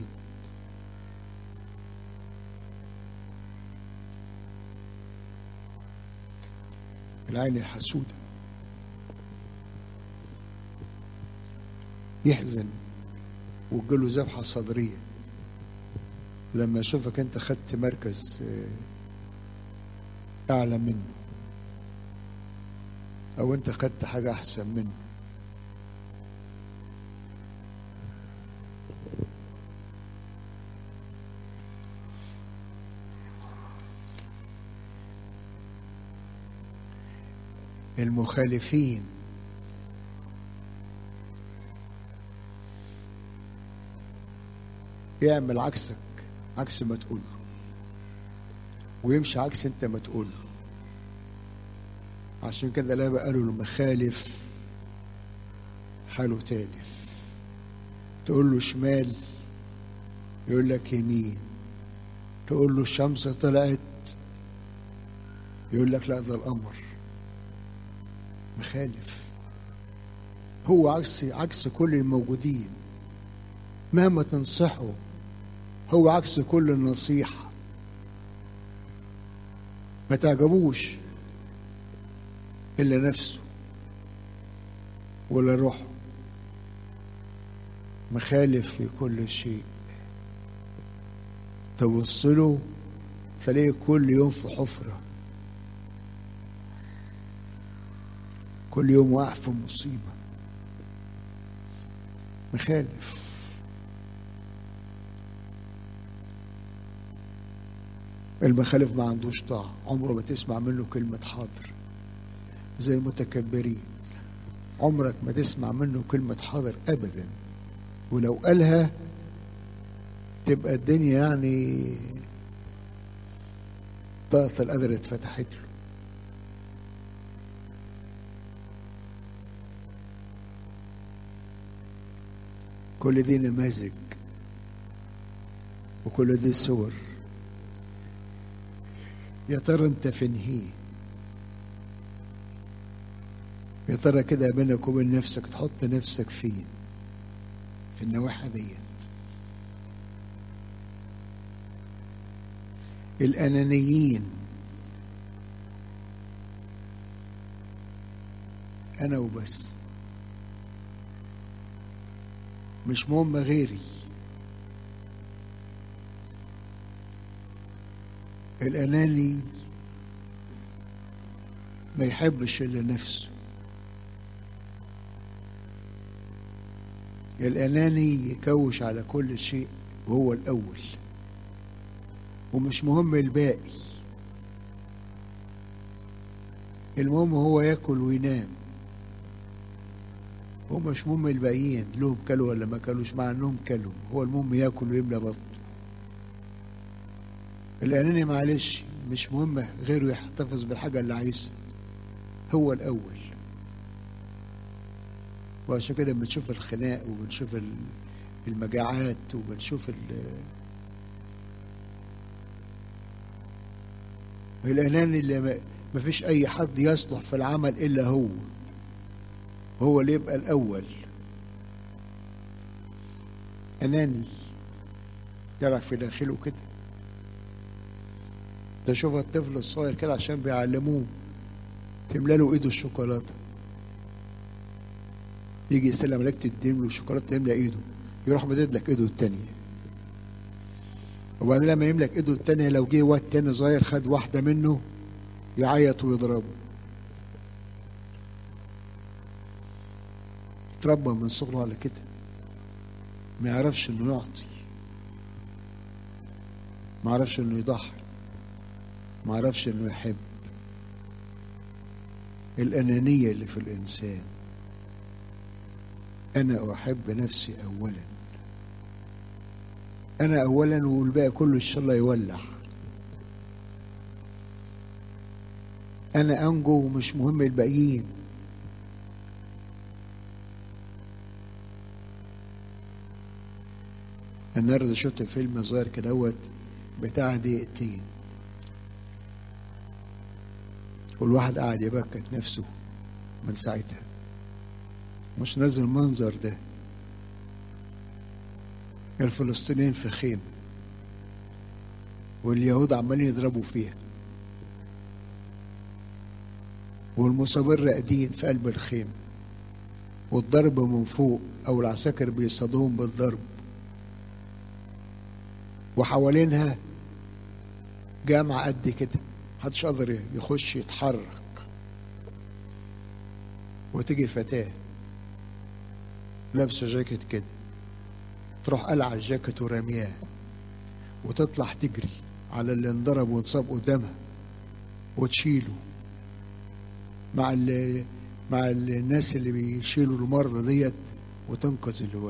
العين الحسودة يحزن وتجيله ذبحة صدرية لما يشوفك انت خدت مركز اعلى منه، او انت خدت حاجة احسن منه. المخالفين يعمل عكسك، عكس ما تقوله، ويمشي عكس انت ما تقوله. عشان كده لا بقالوا المخالف حاله تالف. تقول له شمال يقول لك يمين، تقول له الشمس طلعت يقول لك لا ده القمر. مخالف، هو عكس كل الموجودين. مهما تنصحه هو عكس كل النصيحة، ما تعجبوش إلا نفسه ولا روحه. مخالف في كل شيء. تبص له تلاقيه كل يوم في حفرة، كل يوم واقع في مصيبة. مخالف. المخالف ما عندوش طاعة، عمره ما تسمع منه كلمة حاضر. زي المتكبرين، عمرك ما تسمع منه كلمة حاضر أبدا، ولو قالها تبقى الدنيا يعني طاقة القدر اتفتحت له. كل دي نماذج وكل دي صور. يا ترى انت فين؟ يا ترى كده بينك وبين نفسك تحط نفسك فين؟ في النواحي ديت. الأنانيين، أنا وبس، مش مهم غيري. الأناني ما يحبش إلا نفسه. الأناني يكوش على كل شيء وهو الأول، ومش مهم الباقي. المهم هو ياكل وينام، هو مش مهم الباقيين لهم كلوا ولا ما كلوش، مع انهم كلوا، هو المهم ياكل ويملى بطنه. الأناني معلش مش مهم غيره يحتفظ بالحاجة اللي عايزها، هو الأول. وعشان كده بنشوف الخناق وبنشوف المجاعات وبنشوف الأناني اللي ما فيش أي حد يصلح في العمل إلا هو اللي يبقى الأول. أناني يلعب في داخله كده. تشوف الطفل الصغير كده عشان بيعلموه تملى له ايده الشوكولاته، يجي يستلم عليك تديله الشوكولاته تملى ايده، يروح مدد لك ايده التانيه. وبعدين لما يملك ايده التانيه لو جه واد تاني صغير خد واحده منه يعيط ويضربه. اتربى من صغره على كده، ما يعرفش انه يعطي، ما يعرفش انه يضحي، ما يعرفش انه يحب. الأنانية اللي في الإنسان، أنا أحب نفسي أولا، أنا أولا والباقي كله إن شاء الله يولع. أنا أنجو ومش مهم الباقيين. النهارده شفت فيلم صغير كده بتاع دقيقتين، والواحد قاعد يبكت نفسه من ساعتها، مش نازل المنظر ده. الفلسطينيين في خيم واليهود عمالين يضربوا فيها، والمصابين راقدين في قلب الخيم، والضرب من فوق او العساكر بيصطادوهم بالضرب، وحوالينها جامعة قد كده محدش قادر يخش يتحرك. وتيجي فتاة لابسة جاكيت كده تروح قلع الجاكيت ورمياه وتطلع تجري على اللي انضرب وانصاب قدامها وتشيله مع الناس اللي بيشيلوا المرضى ديت وتنقذ الواد.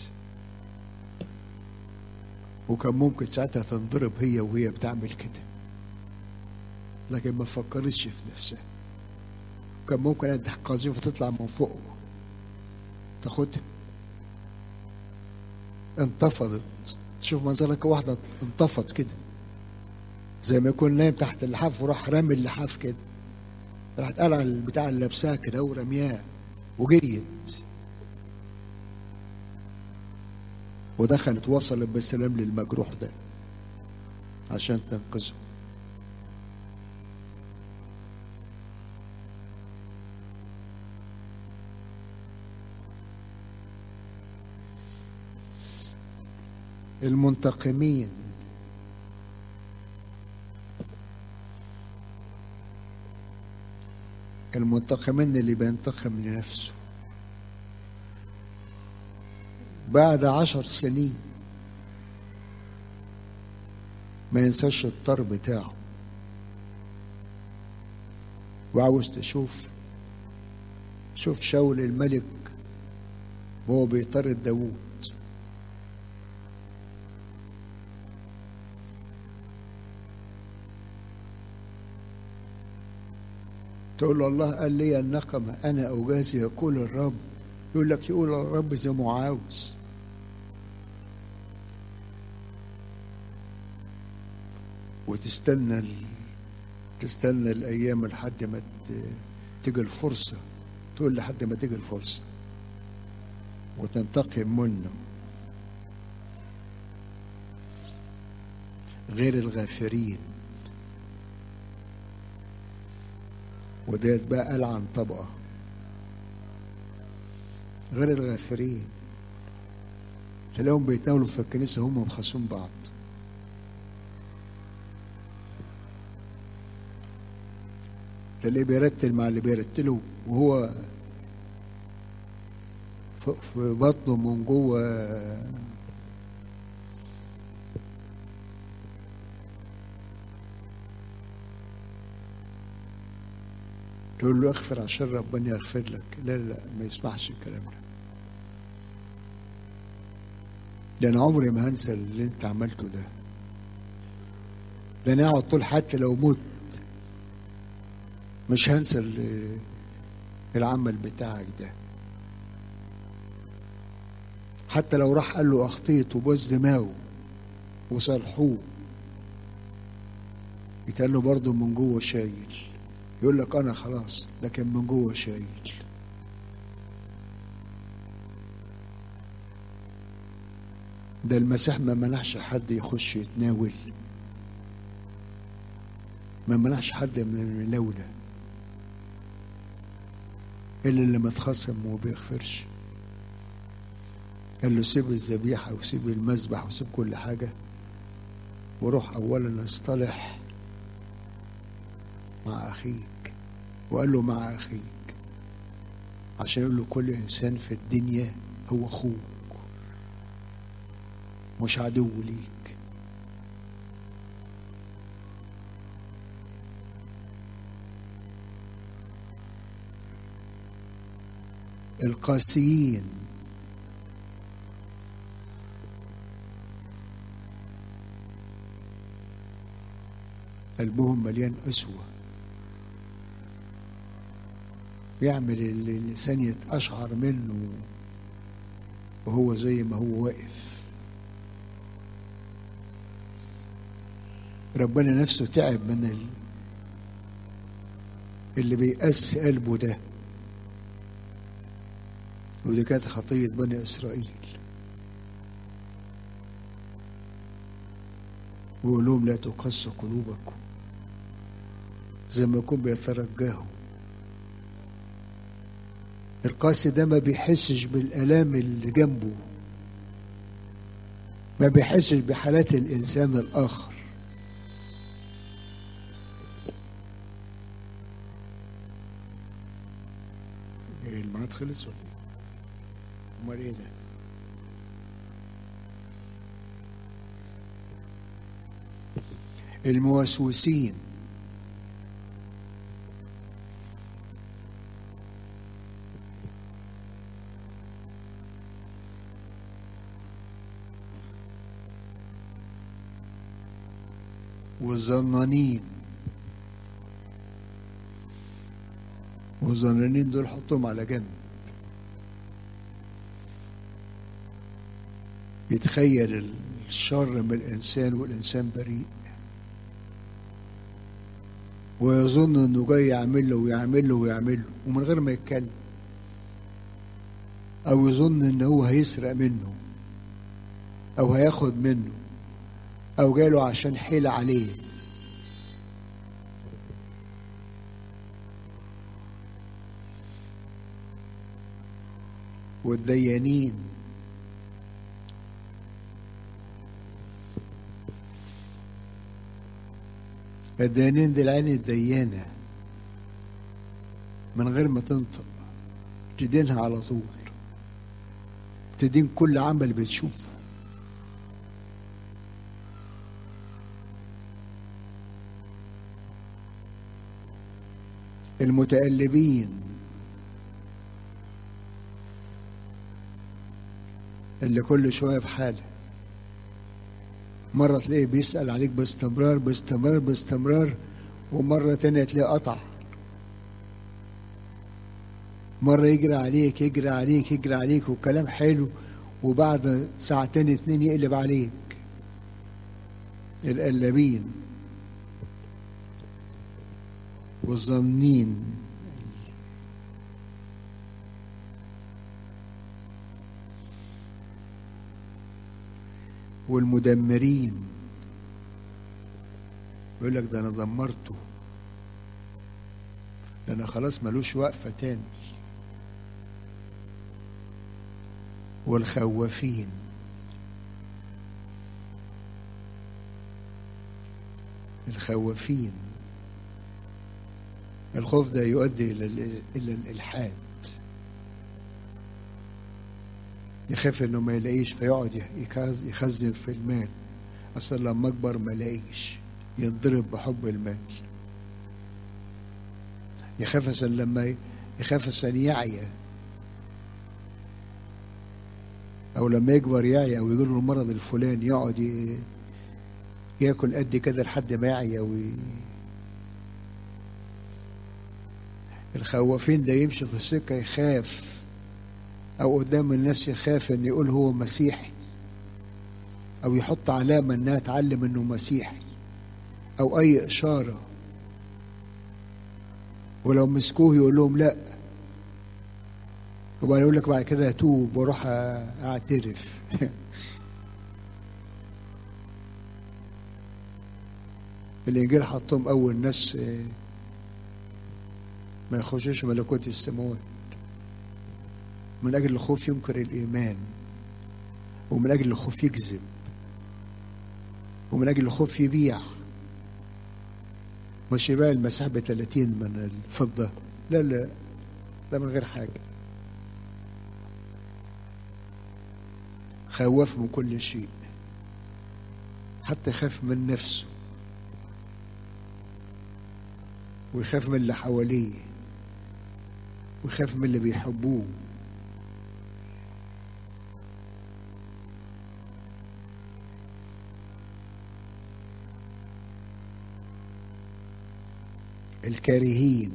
وكان ممكن ساعتها تنضرب هي وهي بتعمل كده، لكن ما فكرتش في نفسها. كان ممكن قذيفة تطلع من فوق تاخدها. انتفضت. تشوف منظرك واحدة انتفض كده زي ما يكون نايم تحت اللحاف وراح رامي اللحاف كده، راحت قلع البتاع اللي لابساه كده ورمياه وجريت ودخلت وصلت بالسلام للمجروح ده عشان تنقذه. المنتقمين اللي بينتقم لنفسه بعد 10 سنين ما ينساش الطار بتاعه، وعاوز شوف شاول الملك وهو بيطارد داوود، تقول له الله قال لي النقمة أنا أجازي يقول الرب، يقول لك يقول الرب زي ما عاوز. وتستنى الأيام لحد ما تيجي الفرصة، تقول لحد ما تيجي الفرصة وتنتقم منه. غير الغافرين، وديت بقى قال عن طبقة غير الغافرين، تلاقيهم بيتناولوا في الكنيسة هم مخاصمين بعض، تلاقيه بيرتل مع اللي بيرتله وهو في بطنه من جوه تقول له اغفر عشان ربنا يغفر لك. لا ما يسمعش الكلام ده انا عمري ما هنسى اللي انت عملته ده انا اقعد طول حتى لو مت مش هنسى العمل بتاعك ده. حتى لو راح قال له اخطيت وبوس دماغه وصالحوه، يتقال له برضه من جوه شايل، يقول لك انا خلاص لكن من جوه شايل. ده المسيح ما منعش حد يخش يتناول، ما منعش حد من الملولة إلا اللي متخصم وما بيغفرش. قال له سيب الذبيحة وسيب المذبح وسيب كل حاجة وروح أولا اصطلح مع أخيك. وقال له مع أخيك عشان يقول له كل إنسان في الدنيا هو أخوك مش عدو ليك. القاسيين قلبهم مليان قسوة، يعمل اللسان يتأشعر منه وهو زي ما هو واقف. ربنا نفسه تعب اللي بيقسي قلبه ده. ودي كانت خطية بني إسرائيل. ويقول لهم لا تقسوا قلوبكم، زي ما يكون بيترجاهم. القاسي ده ما بيحسش بالآلام اللي جنبه، ما بيحسش بحالات الإنسان الآخر. الميعاد خلص ولا ايه؟ امال ايه ده؟ الموسوسين. والظنانين. والظنانين دول حطهم على جنب. يتخيل الشر من الإنسان والإنسان بريء، ويظن إنه جاي يعمل له ويعمل له ويعمل له ومن غير ما يتكلم، أو يظن إن هو هيسرق منه أو هياخد منه أو جاله عشان حيل عليه. والديانين. الديانين دي العين الديانة من غير ما تنطق، تدينها على طول، تدين كل عمل بتشوفه. المتقلبين، اللي كل شوية في حالة، مرة تلاقيه بيسأل عليك باستمرار باستمرار باستمرار، ومرة تانية تلاقيه قطع. مرة يجري عليك يجري عليك يجري عليك وكلام حلو، وبعد ساعتين اتنين يقلب عليك. القلابين والظنين. والمدمرين. يقول لك ده انا دمرته، ده انا خلاص ملوش وقفة تاني. والخوافين. الخوافين، الخوف ده يؤدي الى الالحاد. يخاف انه ما يلاقيش فيقعد يخزن في المال، اصل لما اكبر ما الاقيش، ينضرب بحب المال. يخاف عشان يعيا، او لما يكبر يعيا او يجيله المرض الفلاني، يقعد ياكل قد كده لحد ما يعيا الخوافين ده يمشي في السكه يخاف، او قدام الناس يخاف ان يقول هو مسيحي، او يحط علامه انها تعلم انه مسيحي، او اي اشاره، ولو مسكوه يقول لهم لا، وبعدين يقول لك بعد كده اتوب واروح اعترف. الانجيل حطهم اول ناس ما يخشوش ملكوت السماوات، من اجل الخوف ينكر الايمان، ومن اجل الخوف يكذب، ومن اجل الخوف يبيع. مش يبيع المسيح ب30 من الفضه، لا لا، ده من غير حاجه. خواف من كل شيء، حتى يخاف من نفسه، ويخاف من اللي حواليه، ويخاف من اللي بيحبوه. الكارهين.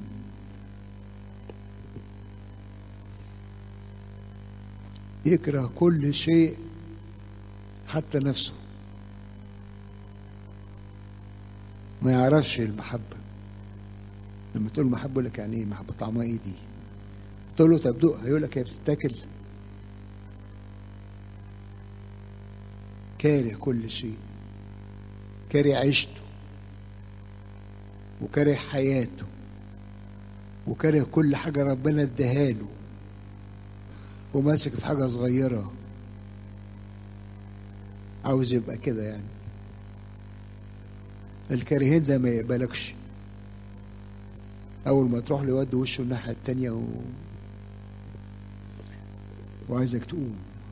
يكره كل شيء حتى نفسه، ما يعرفش المحبة، لما تقول محبة يقول لك يعني ايه محبة؟ طعمها ايه دي؟ تقول له طب دوقها يقول لك هي بتتاكل. كاره كل شيء، كاره عيشته وكاره حياته وكاره كل حاجة ربنا اداها له وماسك في حاجة صغيرة، عاوز يبقى كده يعني. الكارهين ده ما يقبلكش، أول ما تروح له يودي وشه الناحية التانية وعايزك تقوم.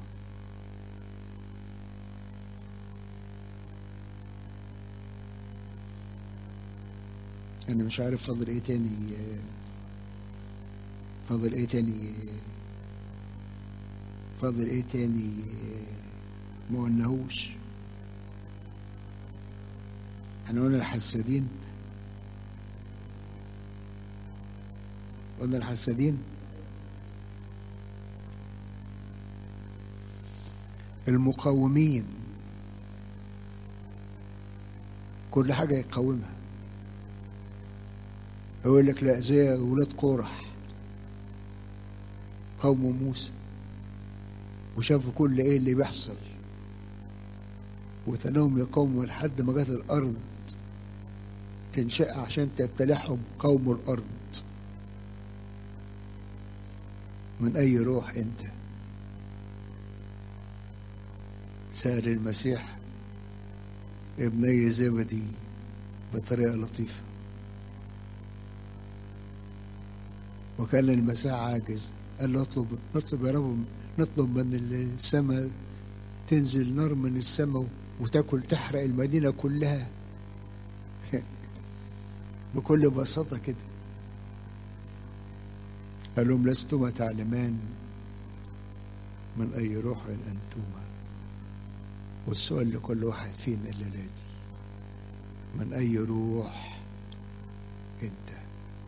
أنا مش عارف فاضل إيه تاني، فاضل إيه تاني، فاضل إيه تاني ما قلناهوش. احنا قلنا الحسادين، قلنا الحسادين، المقاومين، كل حاجة يقاومها. يقول لك لا زي ولاد قورح قوم موسى، وشافوا كل ايه اللي بيحصل وتناهم يقاوموا لحد ما جت الارض تنشق عشان تبتلعهم قوم الارض. من اي روح انت؟ سأل المسيح ابني زبدي بطريقة لطيفة، وكان المسيح عاجز، قال له نطلب يا رب، نطلب من السماء تنزل نار من السماء وتاكل تحرق المدينة كلها. بكل بساطة كده. قال لهم لستما تعلمان من أي روح أنتما. والسؤال لكل واحد فينا الليلة دي، من أي روح أنت؟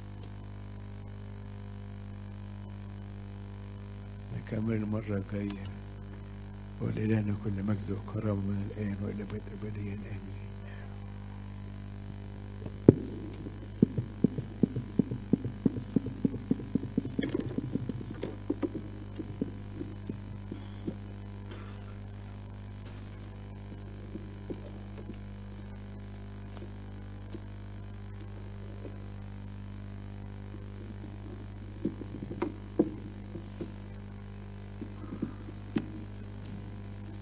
نكمل المرة الجاية. ولإلهنا كل مجد وكرامة من الآن وإلى بدء أبديا آمين.